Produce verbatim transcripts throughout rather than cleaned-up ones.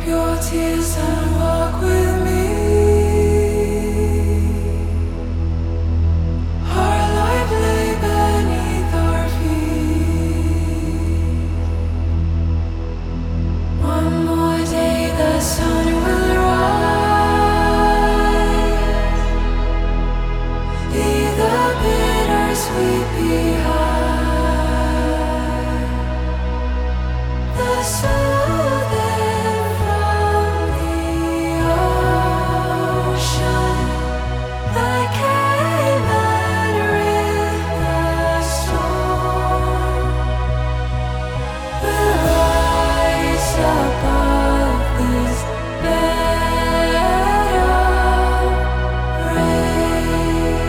your tears and walk with me. Our life lay beneath our feet. One more day, the sun will rise. Leave the bittersweet behind. The soothing from the ocean, like Cayman with the storm, will rise above this bed of rain.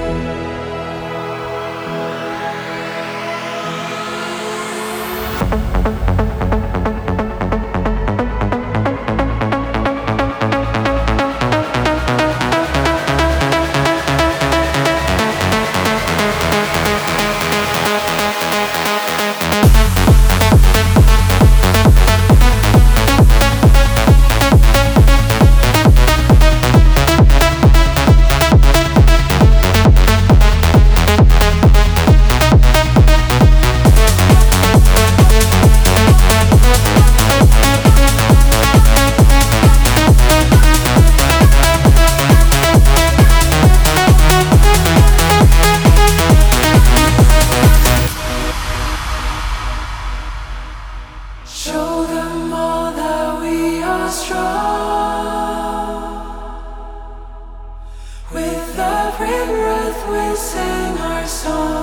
Show them all that we are strong. With every breath we sing our song.